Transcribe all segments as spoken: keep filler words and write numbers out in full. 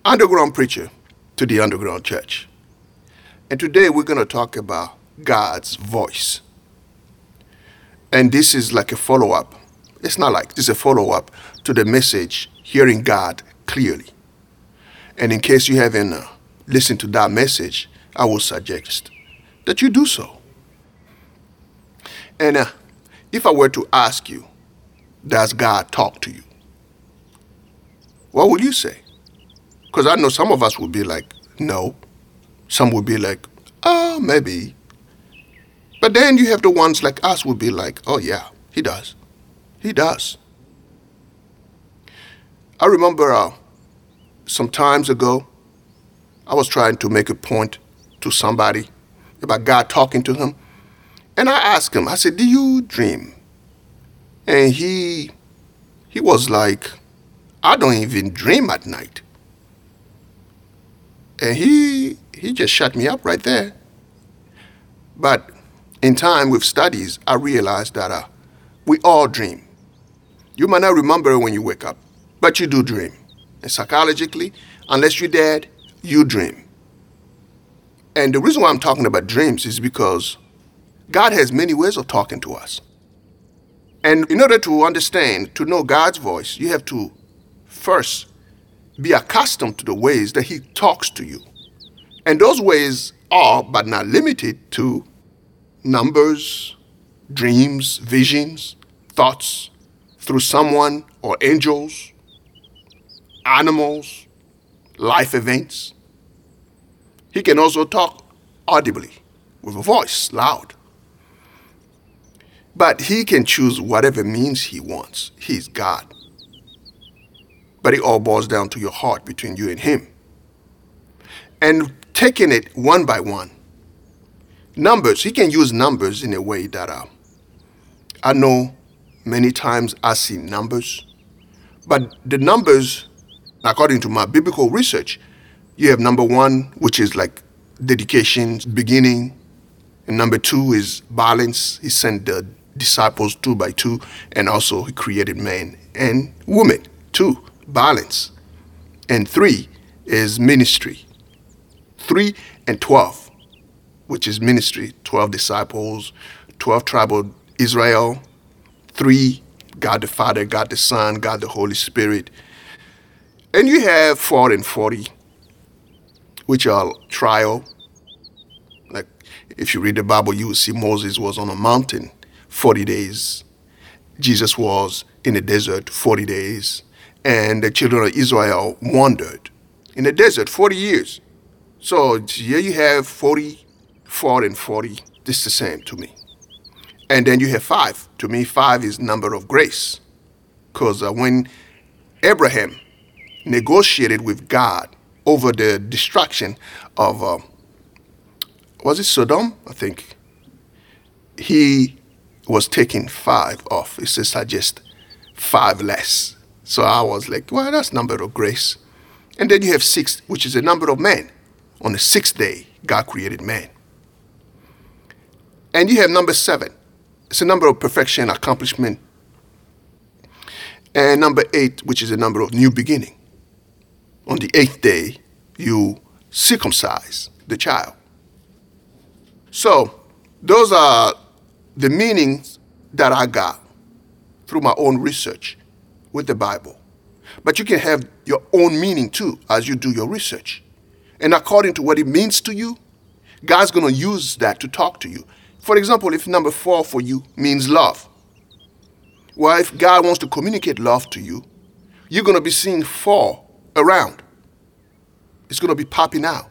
underground preacher to the underground church. And today we're going to talk about God's voice. And this is like a follow-up. It's not like, this is a follow-up to the message, Hearing God Clearly. And in case you haven't uh, listened to that message, I would suggest that you do so. And uh, if I were to ask you, does God talk to you? What would you say? Because I know some of us would be like, no. Some would be like, oh, maybe. But then you have the ones like us would be like, oh yeah, he does. He does. I remember uh, some times ago, I was trying to make a point to somebody about God talking to him. And I asked him, I said, do you dream? And he, he was like, I don't even dream at night. And he, he just shut me up right there. But in time with studies, I realized that uh, we all dream. You might not remember when you wake up, but you do dream. And psychologically, unless you're dead, you dream. And the reason why I'm talking about dreams is because God has many ways of talking to us. And in order to understand, to know God's voice, you have to first be accustomed to the ways that he talks to you. And those ways are, but not limited to, numbers, dreams, visions, thoughts, through someone or angels, animals, life events. He can also talk audibly, with a voice, loud. But he can choose whatever means he wants. He's God. But it all boils down to your heart between you and him. And taking it one by one. Numbers, he can use numbers in a way that uh, I know many times I see numbers. But the numbers, according to my biblical research, you have number one, which is like dedication, beginning. And number two is balance. He sent the disciples two by two. And also he created man and woman, two, balance. And three is ministry. Three and twelve, which is ministry. Twelve disciples, twelve tribal Israel. Three, God the Father, God the Son, God the Holy Spirit. And you have four and forty, which are trial. Like if you read the Bible, you will see Moses was on a mountain forty days. Jesus was in the desert forty days. And the children of Israel wandered in the desert forty years. So here you have forty, four and forty. This is the same to me. And then you have five. To me, five is number of grace. Because uh, when Abraham negotiated with God over the destruction of, uh, was it Sodom? I think. He was taking five off. It says, I just five less. So I was like, well, that's number of grace. And then you have six, which is the number of man. On the sixth day, God created man. And you have number seven. It's a number of perfection, accomplishment. And number eight, which is a number of new beginning. On the eighth day, you circumcise the child. So those are the meanings that I got through my own research with the Bible. But you can have your own meaning too as you do your research. And according to what it means to you, God's going to use that to talk to you. For example, if number four for you means love, well, if God wants to communicate love to you, you're going to be seeing four around. It's going to be popping out.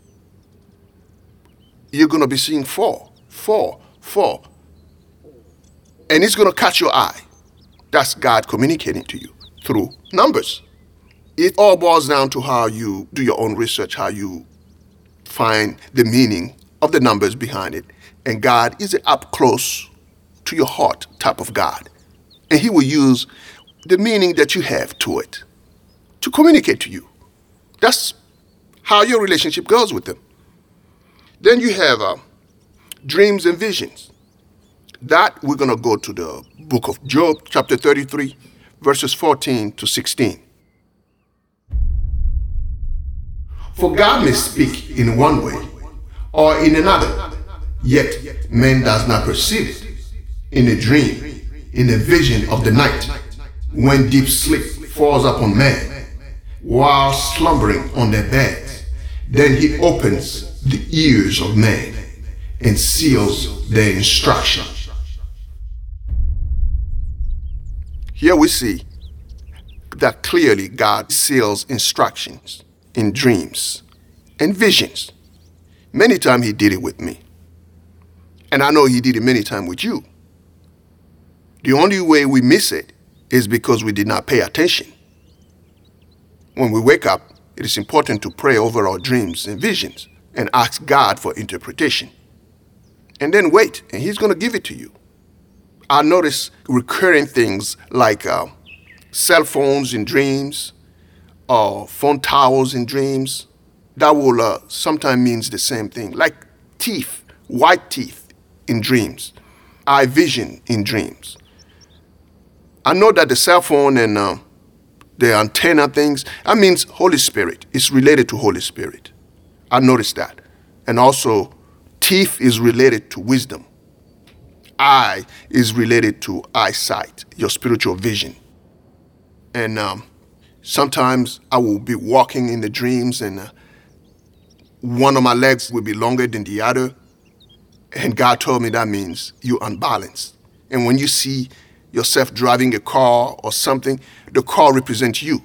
You're going to be seeing four, four, four. And it's going to catch your eye. That's God communicating to you through numbers. It all boils down to how you do your own research, how you find the meaning of the numbers behind it. And God is an up close to your heart type of God. And he will use the meaning that you have to it to communicate to you. That's how your relationship goes with him. Then you have uh, dreams and visions. That we're going to go to the book of Job, chapter thirty-three, verses fourteen to sixteen. For God may speak in one way or in another, yet man does not perceive it. In a dream, in a vision of the night, when deep sleep falls upon man, while slumbering on their beds, then he opens the ears of man and seals their instruction. Here we see that clearly God seals instructions in dreams and visions. Many times he did it with me. And I know he did it many times with you. The only way we miss it is because we did not pay attention. When we wake up, it is important to pray over our dreams and visions and ask God for interpretation. And then wait, and he's going to give it to you. I notice recurring things like uh, cell phones in dreams, or uh, phone towers in dreams. That will uh, sometimes means the same thing. Like teeth, white teeth in dreams, eye vision in dreams. I know that the cell phone and uh, the antenna things, that means Holy Spirit. It's related to Holy Spirit. I noticed that. And also, teeth is related to wisdom. Eye is related to eyesight, your spiritual vision. And um, sometimes I will be walking in the dreams and uh, one of my legs will be longer than the other. And God told me that means you're unbalanced. And when you see yourself driving a car or something, the car represents you.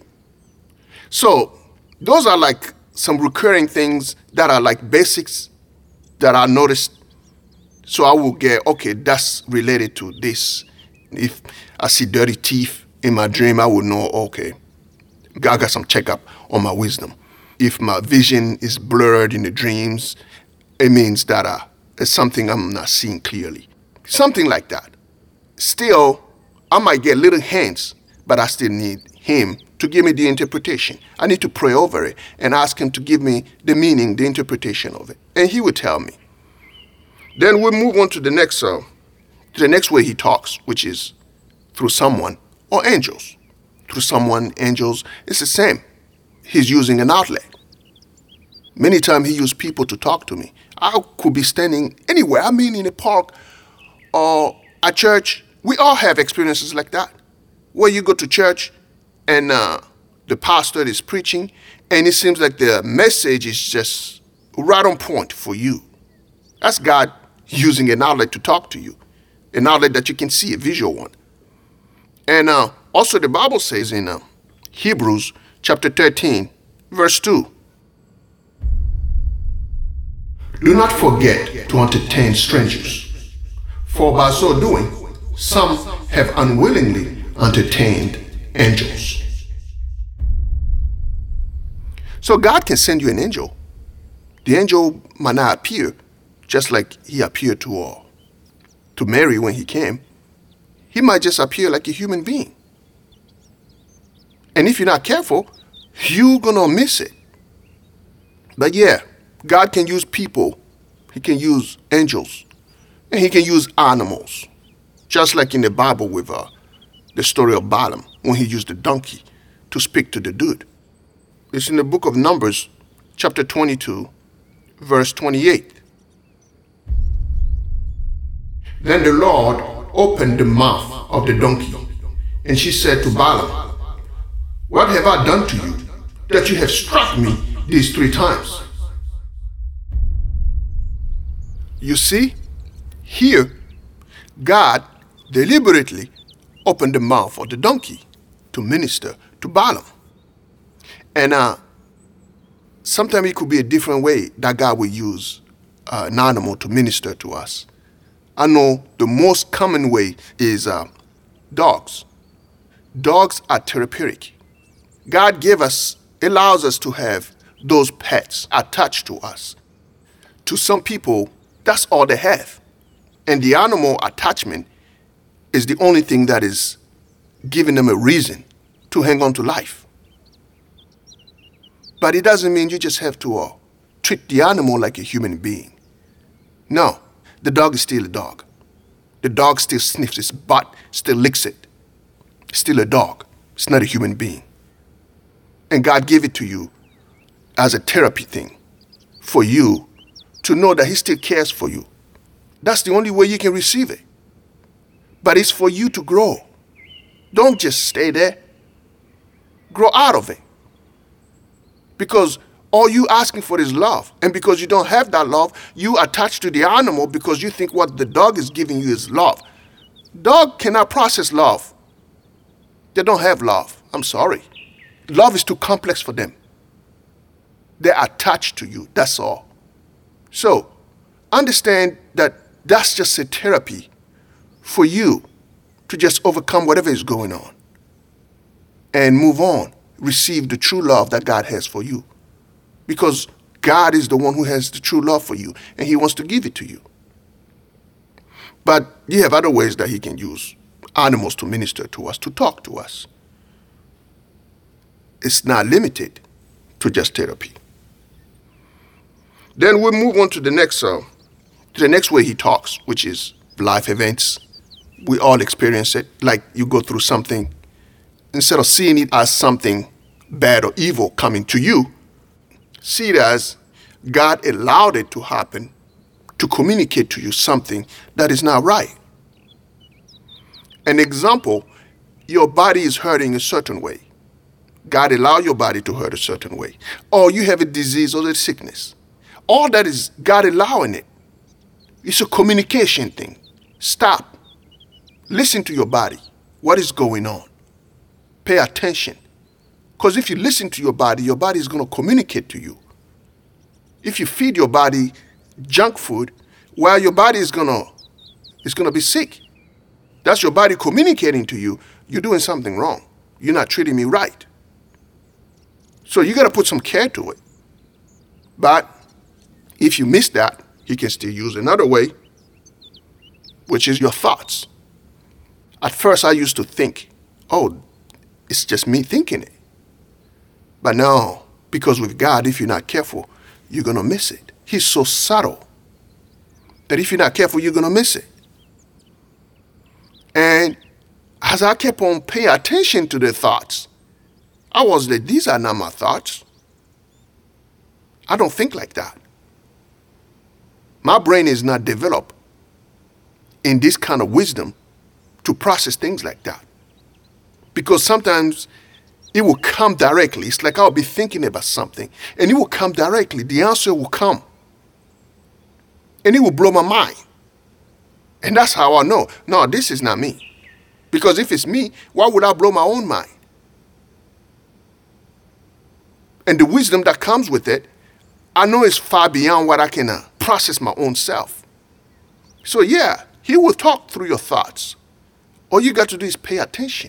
So those are like some recurring things that are like basics that I noticed. So I will get, okay, that's related to this. If I see dirty teeth in my dream, I will know, okay, I got some checkup on my wisdom. If my vision is blurred in the dreams, it means that uh, it's something I'm not seeing clearly. Something like that. Still, I might get little hints, but I still need him to give me the interpretation. I need to pray over it and ask him to give me the meaning, the interpretation of it. And he will tell me. Then we'll move on to the next, uh, to the next way he talks, which is through someone or angels. Through someone, angels, it's the same. He's using an outlet. Many times he used people to talk to me. I could be standing anywhere. I mean, in a park or at church. We all have experiences like that, where you go to church and uh, the pastor is preaching, and it seems like the message is just right on point for you. That's God using an outlet to talk to you, an outlet that you can see, a visual one. And uh, also the Bible says in uh, Hebrews chapter thirteen, verse two, do not forget to entertain strangers, for by so doing, some have unwillingly entertained angels. So God can send you an angel. The angel might not appear just like he appeared to uh, to Mary when he came. He might just appear like a human being. And if you're not careful, you're gonna miss it. But yeah, God can use people. He can use angels. And he can use animals. Just like in the Bible with uh, the story of Balaam, when he used the donkey to speak to the dude. It's in the book of Numbers, chapter twenty-two, verse twenty-eight. Then the Lord opened the mouth of the donkey, and she said to Balaam, what have I done to you, that you have struck me these three times? You see, here, God deliberately opened the mouth of the donkey to minister to Balaam. And uh, sometimes it could be a different way that God will use uh, an animal to minister to us. I know the most common way is uh, dogs. Dogs are therapeutic. God gave us, allows us to have those pets attached to us. To some people, that's all they have. And the animal attachment is the only thing that is giving them a reason to hang on to life. But it doesn't mean you just have to uh, treat the animal like a human being. No, the dog is still a dog. The dog still sniffs its butt, still licks it. It's still a dog. It's not a human being. And God gave it to you as a therapy thing for you to know that he still cares for you. That's the only way you can receive it. But it's for you to grow. Don't just stay there. Grow out of it. Because all you asking for is love. And because you don't have that love, you attach to the animal because you think what the dog is giving you is love. Dog cannot process love. They don't have love. I'm sorry. Love is too complex for them. They're attached to you. That's all. So understand that that's just a therapy for you to just overcome whatever is going on and move on. Receive the true love that God has for you. Because God is the one who has the true love for you, and he wants to give it to you. But you have other ways that he can use animals to minister to us, to talk to us. It's not limited to just therapy. Then we'll move on to the next, uh, to the next way he talks, which is life events. We all experience it. Like you go through something, instead of seeing it as something bad or evil coming to you, see it as God allowed it to happen to communicate to you something that is not right. An example, your body is hurting a certain way. God allowed your body to hurt a certain way. Or you have a disease or a sickness. All that is God allowing it. It's a communication thing. Stop. Listen to your body. What is going on? Pay attention. Because if you listen to your body, your body is going to communicate to you. If you feed your body junk food, well, your body is going to is going to be sick. That's your body communicating to you, you're doing something wrong. You're not treating me right. So you got to put some care to it. But if you miss that, he can still use another way, which is your thoughts. At first, I used to think, oh, it's just me thinking it. But no, because with God, if you're not careful, you're going to miss it. He's so subtle that if you're not careful, you're going to miss it. And as I kept on paying attention to the thoughts, I was like, these are not my thoughts. I don't think like that. My brain is not developed in this kind of wisdom to process things like that. Because sometimes it will come directly. It's like I'll be thinking about something, and it will come directly. The answer will come. And it will blow my mind. And that's how I know, no, this is not me. Because if it's me, why would I blow my own mind? And the wisdom that comes with it, I know it's far beyond what I can uh, process my own self. So yeah, he will talk through your thoughts. All you got to do is pay attention.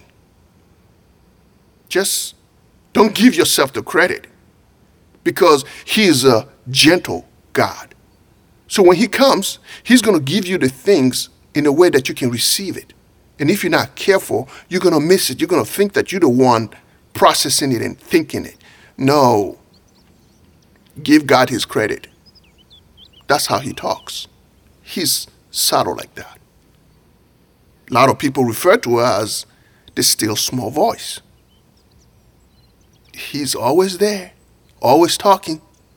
Just don't give yourself the credit, because he is a gentle God. So when he comes, he's going to give you the things in a way that you can receive it. And if you're not careful, you're going to miss it. You're going to think that you're the one processing it and thinking it. No. Give God his credit. That's how he talks. He's subtle like that. A lot of people refer to her as the still small voice. He's always there, always talking.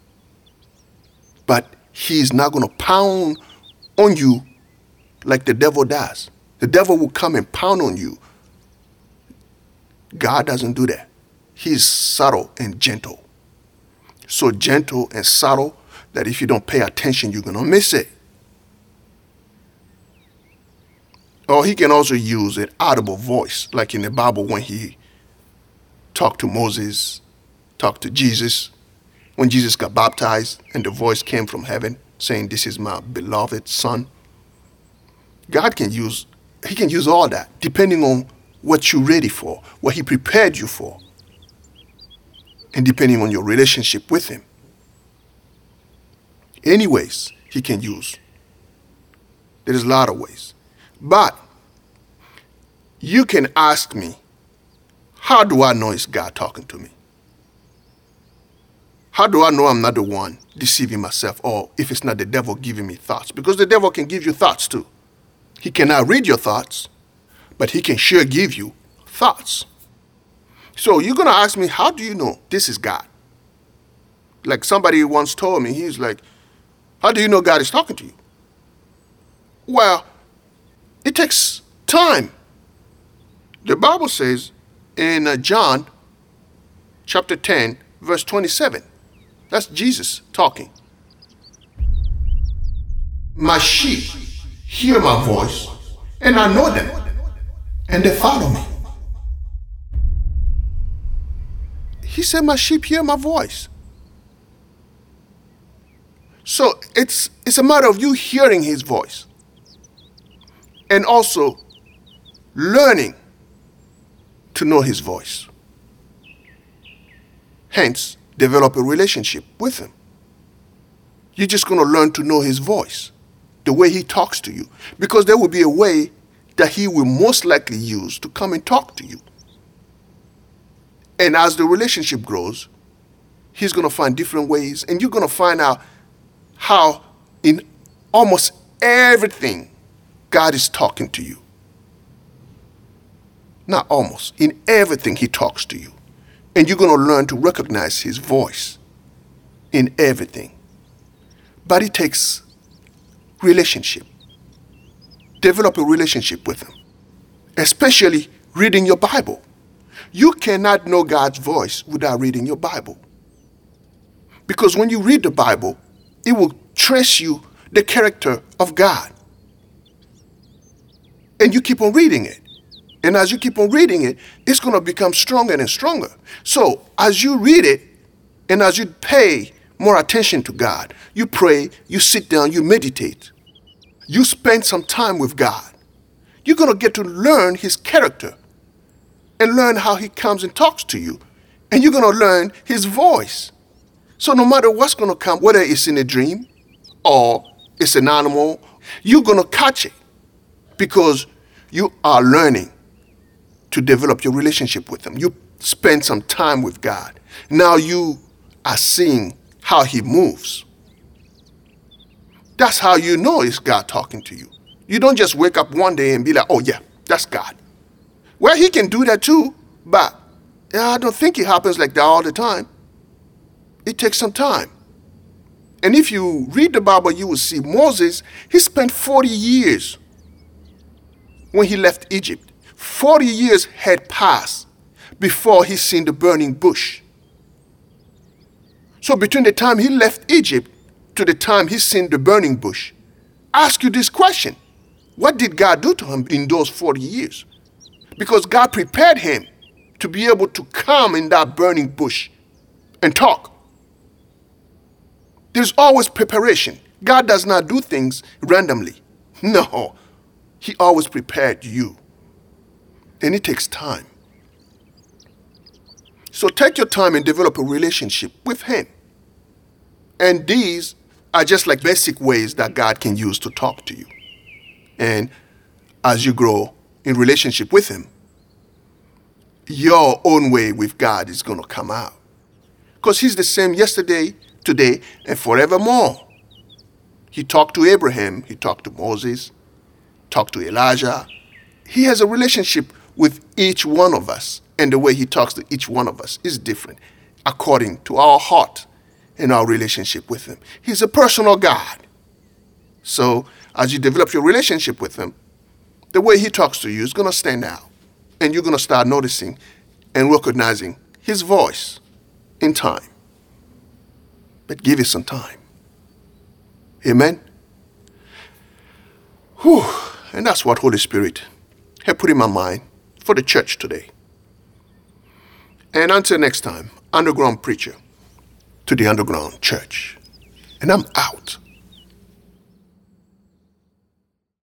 But he's not going to pound on you like the devil does. The devil will come and pound on you. God doesn't do that. He's subtle and gentle. So gentle and subtle that if you don't pay attention, you're going to miss it. Or he can also use an audible voice, like in the Bible when he talked to Moses, talked to Jesus. When Jesus got baptized and the voice came from heaven saying, this is my beloved son. God can use, he can use all that depending on what you're ready for, what he prepared you for, and depending on your relationship with him. Anyways, he can use. There's a lot of ways. But you can ask me, how do I know it's God talking to me? How do I know I'm not the one deceiving myself, or if it's not the devil giving me thoughts? Because the devil can give you thoughts too. He cannot read your thoughts, but he can sure give you thoughts. So you're going to ask me, how do you know this is God? Like somebody once told me, he's like, how do you know God is talking to you? Well, it takes time. The Bible says in uh, John chapter ten, verse twenty-seven, that's Jesus talking. My sheep hear my voice, and I know them, and they follow me. He said, my sheep hear my voice. So it's it's a matter of you hearing his voice and also learning to know his voice. Hence, develop a relationship with him. You're just going to learn to know his voice, the way he talks to you, because there will be a way that he will most likely use to come and talk to you. And as the relationship grows, he's going to find different ways, and you're going to find out how in almost everything God is talking to you. Not almost, in everything he talks to you. And you're going to learn to recognize his voice in everything. But it takes relationship. Develop a relationship with him, especially reading your Bible. You cannot know God's voice without reading your Bible. Because when you read the Bible, it will trace you the character of God. And you keep on reading it. And as you keep on reading it, it's going to become stronger and stronger. So as you read it, and as you pay more attention to God, you pray, you sit down, you meditate, you spend some time with God, you're going to get to learn his character and learn how he comes and talks to you. And you're going to learn his voice. So no matter what's going to come, whether it's in a dream or it's an animal, you're going to catch it because you are learning to develop your relationship with him. You spend some time with God. Now you are seeing how he moves. That's how you know it's God talking to you. You don't just wake up one day and be like, oh yeah, that's God. Well, he can do that too, but I don't think it happens like that all the time. It takes some time. And if you read the Bible, you will see Moses, he spent forty years when he left Egypt. forty years had passed before he seen the burning bush. So between the time he left Egypt to the time he seen the burning bush, ask you this question. What did God do to him in those forty years? Because God prepared him to be able to come in that burning bush and talk. There's always preparation. God does not do things randomly. No, he always prepared you. And it takes time. So take your time and develop a relationship with him. And these are just like basic ways that God can use to talk to you. And as you grow in relationship with him, your own way with God is going to come out. Because he's the same yesterday, today, and forevermore. He talked to Abraham, he talked to Moses, talked to Elijah. He has a relationship with each one of us, and the way he talks to each one of us is different according to our heart and our relationship with him. He's a personal God. So as you develop your relationship with him, the way he talks to you is going to stand out, and you're going to start noticing and recognizing his voice in time. But give it some time. Amen? Whew. And that's what Holy Spirit had put in my mind for the church today. And until next time, underground preacher to the underground church. And I'm out.